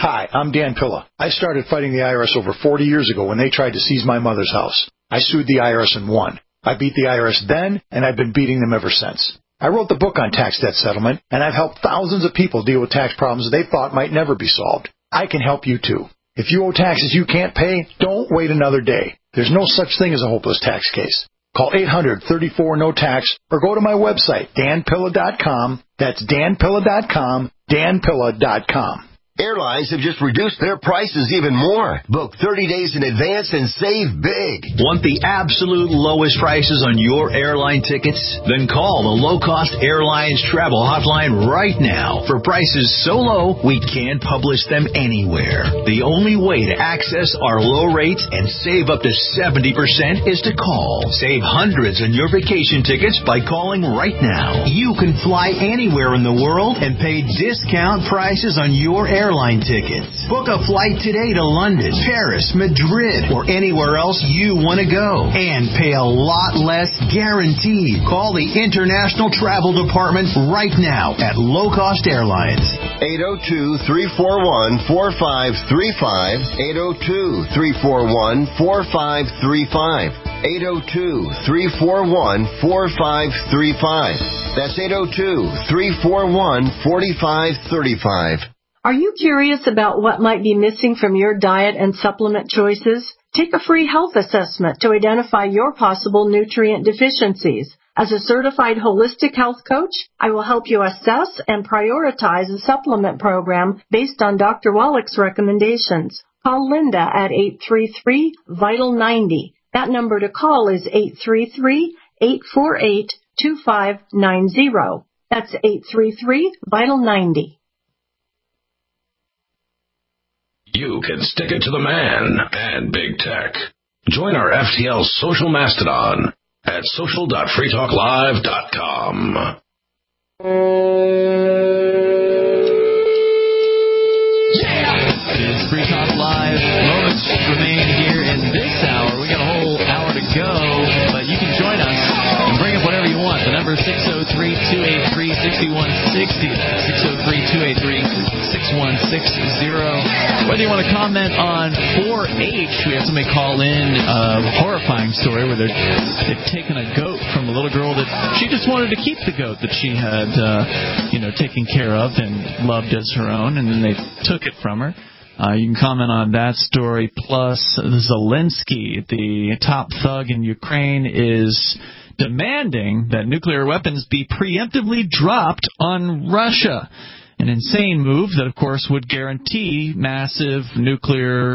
Hi, I'm Dan Pilla. I started fighting the I R S over forty years ago when they tried to seize my mother's house. I sued the I R S and won. I beat the I R S then, and I've been beating them ever since. I wrote the book on tax debt settlement, and I've helped thousands of people deal with tax problems they thought might never be solved. I can help you too. If you owe taxes you can't pay, don't wait another day. There's no such thing as a hopeless tax case. Call eight hundred, thirty-four, no tax or go to my website, dan pilla dot com. That's dan pilla dot com, dan pilla dot com. Airlines have just reduced their prices even more. Book thirty days in advance and save big. Want the absolute lowest prices on your airline tickets? Then call the Low Cost Airlines Travel Hotline right now for prices so low we can't publish them anywhere. The only way to access our low rates and save up to seventy percent is to call. Save hundreds on your vacation tickets by calling right now. You can fly anywhere in the world and pay discount prices on your airline airline tickets. Book a flight today to London, Paris, Madrid, or anywhere else you want to go. And pay a lot less guaranteed. Call the International Travel Department right now at Low Cost Airlines. eight oh two, three four one, four five three five. eight oh two, three four one, four five three five. eight oh two, three four one, four five three five. That's eight oh two, three four one, four five three five. Are you curious about what might be missing from your diet and supplement choices? Take a free health assessment to identify your possible nutrient deficiencies. As a certified holistic health coach, I will help you assess and prioritize a supplement program based on Doctor Wallach's recommendations. Call Linda at eight three three, vital ninety. That number to call is eight three three, eight four eight, two five nine zero. That's eight three three, vital ninety. You can stick it to the man and big tech. Join our F T L social mastodon at social dot free talk live dot com. It's Free Talk Live. Moments remain here in this hour. We got a whole hour to go, but you can join us and bring up whatever you want. The number is six oh three, two eight three, six one six oh. six oh three, two eight three, six one six oh. Whether you want to comment on four H, we had somebody call in a horrifying story where they're, they've taken a goat from a little girl that she just wanted to keep the goat that she had, uh, you know, taken care of and loved as her own, and then they took it from her. Uh, you can comment on that story. Plus, Zelensky, the top thug in Ukraine, is demanding that nuclear weapons be preemptively dropped on Russia. An insane move that, of course, would guarantee massive nuclear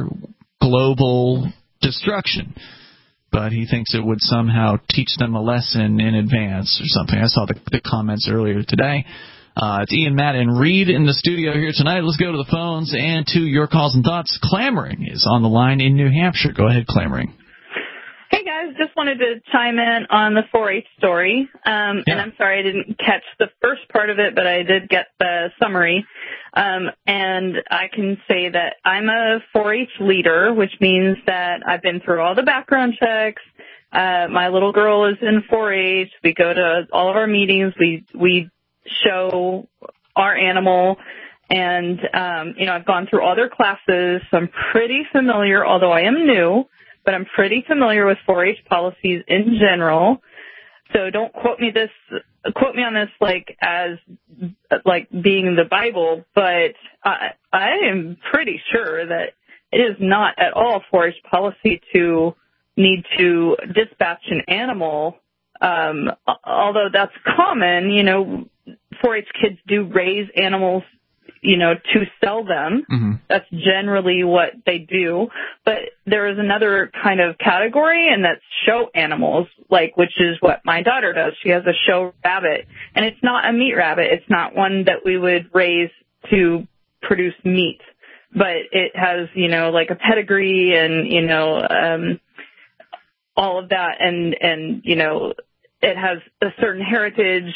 global destruction. But he thinks it would somehow teach them a lesson in advance or something. I saw the, the comments earlier today. Uh, it's Ian, Matt, and Reed in the studio here tonight. Let's go to the phones and to your calls and thoughts. Clamoring is on the line in New Hampshire. Go ahead, Clamoring. Hey, guys. Just wanted to chime in on the four H story. Um, yeah. And I'm sorry I didn't catch the first part of it, but I did get the summary. Um, and I can say that I'm a four H leader, which means that I've been through all the background checks. Uh, my little girl is in four H. We go to all of our meetings. We, we show our animal, and um, you know, I've gone through all their classes, so I'm pretty familiar, although I am new, but I'm pretty familiar with four H policies in general. So don't quote me this, quote me on this like as like being the Bible, but I, I am pretty sure that it is not at all four H policy to need to dispatch an animal. Um, although that's common, you know, four H kids do raise animals, you know, to sell them. Mm-hmm. That's generally what they do. But there is another kind of category, and that's show animals, like, which is what my daughter does. She has a show rabbit, and it's not a meat rabbit. It's not one that we would raise to produce meat, but it has, you know, like a pedigree and, you know, um, all of that. And, and, you know, it has a certain heritage.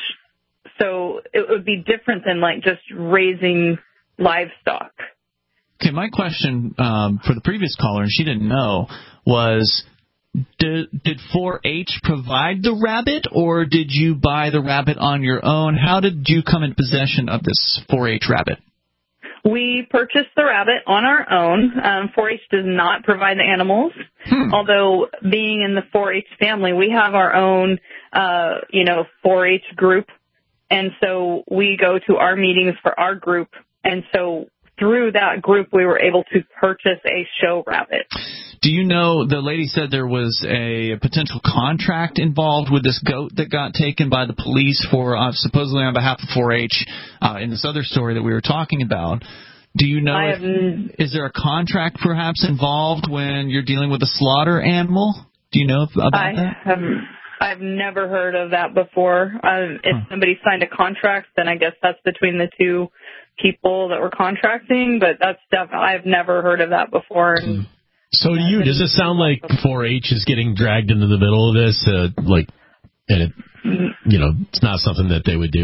So it would be different than, like, just raising livestock. Okay, my question um, for the previous caller, and she didn't know, was did, did four H provide the rabbit, or did you buy the rabbit on your own? How did you come in possession of this four H rabbit? We purchased the rabbit on our own. Um, four H does not provide the animals, hmm. although being in the four H family, we have our own, uh, you know, four H group. And so we go to our meetings for our group. And so through that group, we were able to purchase a show rabbit. Do you know, the lady said there was a potential contract involved with this goat that got taken by the police for uh, supposedly on behalf of four H uh, in this other story that we were talking about. Do you know, if, have, is there a contract perhaps involved when you're dealing with a slaughter animal? Do you know about I that? Have, I've never heard of that before. Uh, if huh. somebody signed a contract, then I guess that's between the two people that were contracting, but that's definitely, I've never heard of that before. And, So to you, does it sound like four H is getting dragged into the middle of this? Uh, like, and it, you know, it's not something that they would do?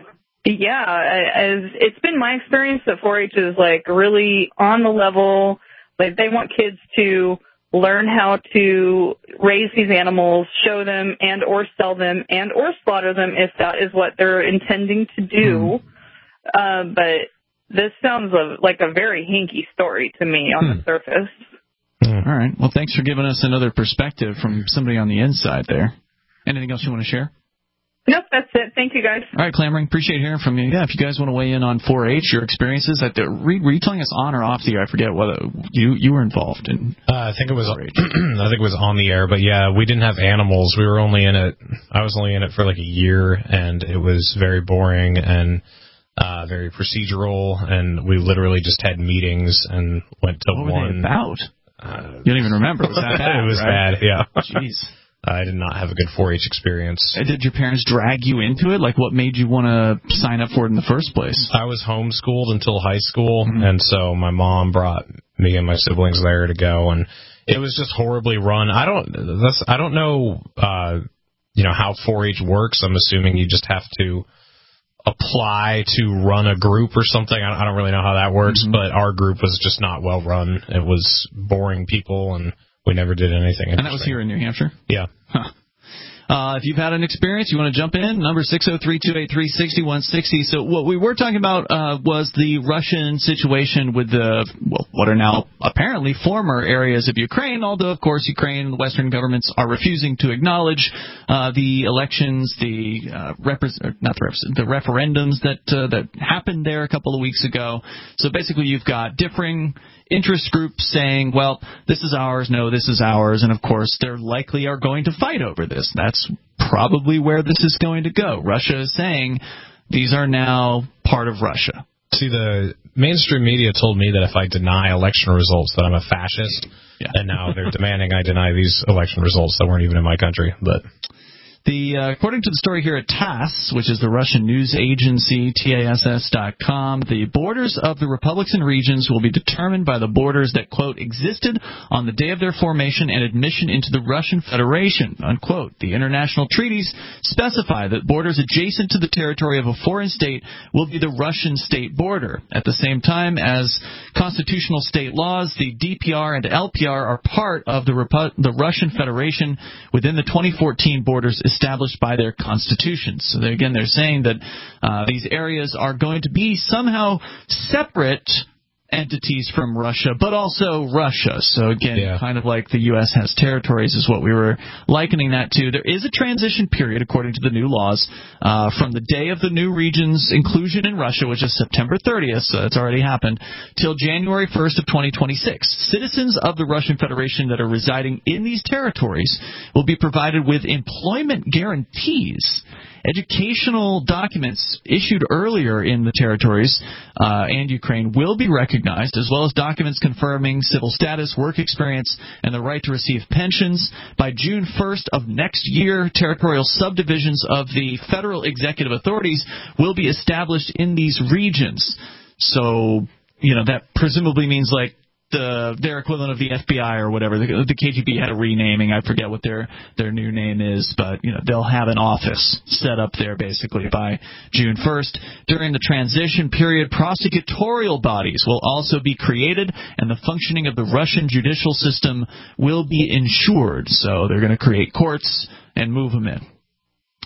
Yeah, as it's been my experience that four H is like really on the level. Like they want kids to learn how to raise these animals, show them and or sell them and or slaughter them if that is what they're intending to do. Hmm. Uh, but this sounds a, like a very hinky story to me on hmm. the surface. All right. Well, thanks for giving us another perspective from somebody on the inside there. Anything else you want to share? Nope, that's it. Thank you, guys. All right, Clamoring, appreciate hearing from you. Yeah, if you guys want to weigh in on four H, your experiences, I, were you telling us on or off the air? I forget whether you you were involved in. Uh, I think it was. I think it was on the air, but yeah, we didn't have animals. We were only in it. I was only in it for like a year, and it was very boring and uh, very procedural. And we literally just had meetings and went to what one. What were they about? Uh, you don't even remember. It was that bad, It was right? bad, yeah. Jeez. I did not have a good four H experience. And did your parents drag you into it? Like, what made you want to sign up for it in the first place? I was homeschooled until high school, mm-hmm. and so my mom brought me and my siblings there to go, and it was just horribly run. I don't that's I don't know, uh, you know, how four H works. I'm assuming you just have to apply to run a group or something. I don't really know how that works, mm-hmm. but our group was just not well run. It was boring people, and we never did anything. And that was here in New Hampshire? Yeah. Huh. Uh, if you've had an experience, you want to jump in, number six oh three, two eight three, six one six oh. So what we were talking about uh, was the Russian situation with the, well, what are now apparently former areas of Ukraine, although, of course, Ukraine and the Western governments are refusing to acknowledge uh, the elections, the uh, repres- not the, repres- the referendums that uh, that happened there a couple of weeks ago. So basically you've got differing interest groups saying, well, this is ours, no, this is ours, and of course they likely are going to fight over this. That's probably where this is going to go. Russia is saying these are now part of Russia. See, the mainstream media told me that if I deny election results that I'm a fascist, yeah. and now they're demanding I deny these election results that weren't even in my country. But The uh, according to the story here at TASS, which is the Russian news agency, T A S S dot com, the borders of the republics and regions will be determined by the borders that, quote, existed on the day of their formation and admission into the Russian Federation, unquote. The international treaties specify that borders adjacent to the territory of a foreign state will be the Russian state border. At the same time as constitutional state laws, the D P R and L P R are part of the, Repu- the Russian Federation within the twenty fourteen borders established by their constitutions. So they, again, they're saying that uh, these areas are going to be somehow separate entities from Russia, but also Russia. So again, yeah. kind of like the U S has territories is what we were likening that to. There is a transition period, according to the new laws, uh, from the day of the new region's inclusion in Russia, which is September thirtieth, so that's already happened, till January first of twenty twenty-six. Citizens of the Russian Federation that are residing in these territories will be provided with employment guarantees. Educational documents issued earlier in the territories uh, and Ukraine will be recognized, as well as documents confirming civil status, work experience, and the right to receive pensions. By June first of next year, territorial subdivisions of the federal executive authorities will be established in these regions. So, you know, that presumably means like the their equivalent of the F B I or whatever. The, the K G B had a renaming. I forget what their their new name is, but you know they'll have an office set up there basically by June first. During the transition period, prosecutorial bodies will also be created, and the functioning of the Russian judicial system will be ensured. So they're going to create courts and move them in.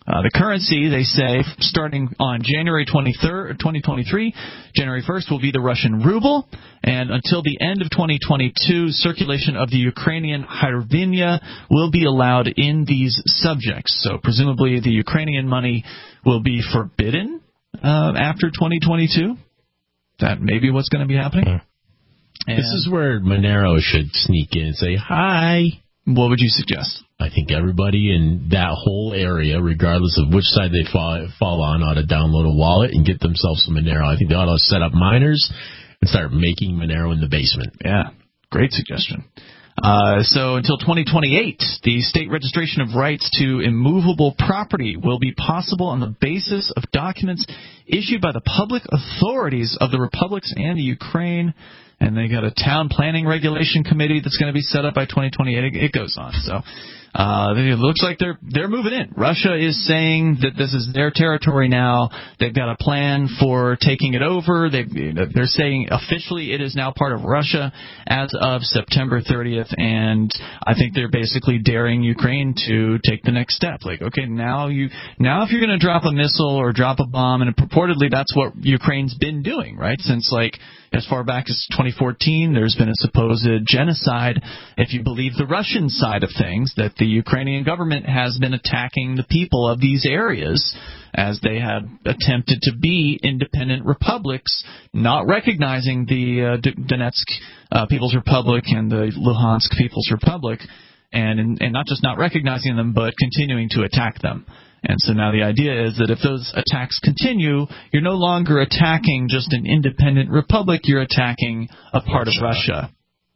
Uh, the currency, they say, starting on January twenty-third, twenty twenty-three, January first will be the Russian ruble, and until the end of twenty twenty-two, circulation of the Ukrainian hryvnia will be allowed in these subjects. So presumably the Ukrainian money will be forbidden uh, after twenty twenty-two. That may be what's going to be happening. And this is where Monero should sneak in and say, hi. What would you suggest? I think everybody in that whole area, regardless of which side they fall, fall on, ought to download a wallet and get themselves some Monero. I think they ought to set up miners and start making Monero in the basement. Yeah, great suggestion. Uh, so until twenty twenty-eight, the state registration of rights to immovable property will be possible on the basis of documents issued by the public authorities of the republics and the Ukraine. And they got a town planning regulation committee that's going to be set up by twenty twenty-eight. It, it goes on. So uh, it looks like they're they're moving in. Russia is saying that this is their territory now. They've got a plan for taking it over. They they're saying officially it is now part of Russia as of September thirtieth. And I think they're basically daring Ukraine to take the next step. Like, okay, now you now if you're going to drop a missile or drop a bomb, and purportedly that's what Ukraine's been doing, right? Since like as far back as twenty fourteen, there's been a supposed genocide, if you believe the Russian side of things, that the Ukrainian government has been attacking the people of these areas as they had attempted to be independent republics, not recognizing the uh, Donetsk uh, People's Republic and the Luhansk People's Republic, and, and not just not recognizing them, but continuing to attack them. And so now the idea is that if those attacks continue, you're no longer attacking just an independent republic, you're attacking a part of Russia.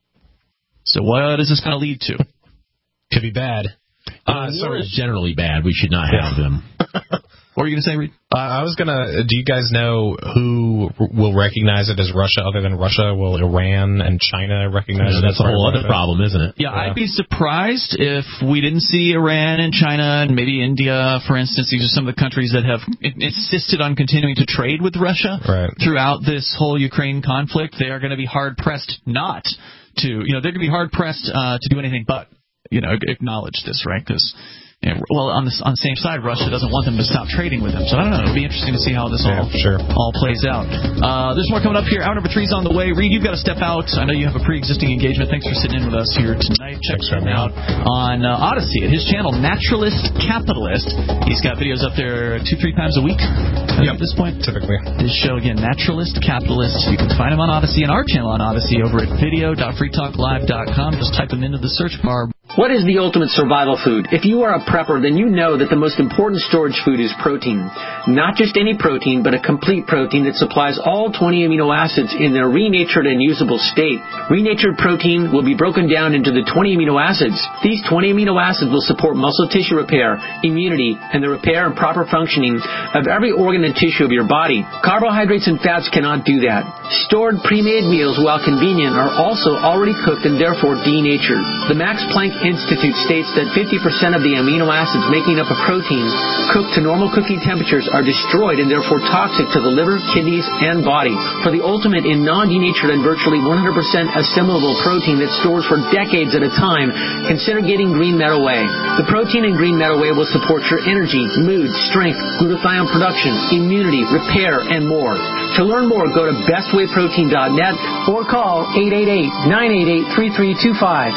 So what is this going to lead to? Could be bad. Uh, war is generally bad. We should not have them. What were you going to say, Reed? Uh, I was going to, do you guys know who will recognize it as Russia other than Russia? Will Iran and China recognize yeah, it? That's a whole other problem, isn't it? Yeah, yeah, I'd be surprised if we didn't see Iran and China and maybe India, for instance. These are some of the countries that have insisted on continuing to trade with Russia right. throughout this whole Ukraine conflict. They are going to be hard-pressed not to, you know, they're going to be hard-pressed uh, to do anything but, you know, acknowledge this, right? Because Yeah, well, on the, on the same side, Russia doesn't want them to stop trading with them. So I don't know. It'll be interesting to see how this all yeah, sure. all plays out. Uh, there's more coming up here. Hour number three's on the way. Reed, you've got to step out. I know you have a pre-existing engagement. Thanks for sitting in with us here tonight. Check him out on uh, Odyssey at his channel, Naturalist Capitalist. He's got videos up there two, three times a week yep, at this point. Typically. This show, again, Naturalist Capitalist. You can find him on Odyssey and our channel on Odyssey over at video dot free talk live dot com. Just type him into the search bar. What is the ultimate survival food? If you are a prepper, then you know that the most important storage food is protein. Not just any protein, but a complete protein that supplies all twenty amino acids in their renatured and usable state. Renatured protein will be broken down into the twenty amino acids. These twenty amino acids will support muscle tissue repair, immunity, and the repair and proper functioning of every organ and tissue of your body. Carbohydrates and fats cannot do that. Stored pre-made meals, while convenient, are also already cooked and therefore denatured. The Max Planck Institute states that fifty percent of the amino acids making up a protein cooked to normal cooking temperatures are destroyed and therefore toxic to the liver, kidneys, and body. For the ultimate in non-denatured and virtually one hundred percent assimilable protein that stores for decades at a time, consider getting Green Meadow Whey. The protein in Green Meadow Whey will support your energy, mood, strength, glutathione production, immunity, repair, and more. To learn more, go to best way protein dot net or call eight eight eight, nine eight eight, three three two five.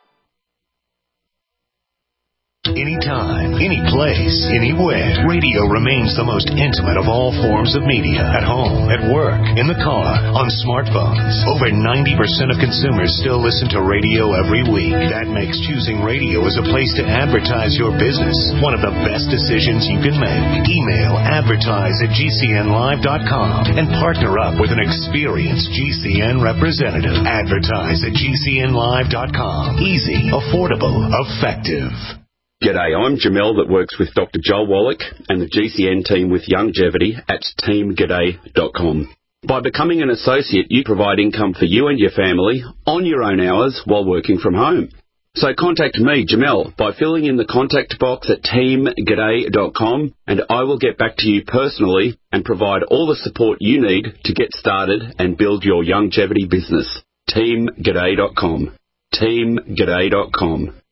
Anytime, any place, anywhere. Radio remains the most intimate of all forms of media. At home, at work, in the car, on smartphones. Over ninety percent of consumers still listen to radio every week. That makes choosing radio as a place to advertise your business one of the best decisions you can make. Email advertise at G C N live dot com and partner up with an experienced G C N representative. Advertise at G C N live dot com. Easy, affordable, effective. G'day, I'm Jamel that works with Doctor Joel Wallach and the G C N team with Longevity at team g'day dot com. By becoming an associate, you provide income for you and your family on your own hours while working from home. So contact me, Jamel, by filling in the contact box at team g'day dot com, and I will get back to you personally and provide all the support you need to get started and build your longevity business. team g'day dot com. team g'day dot com.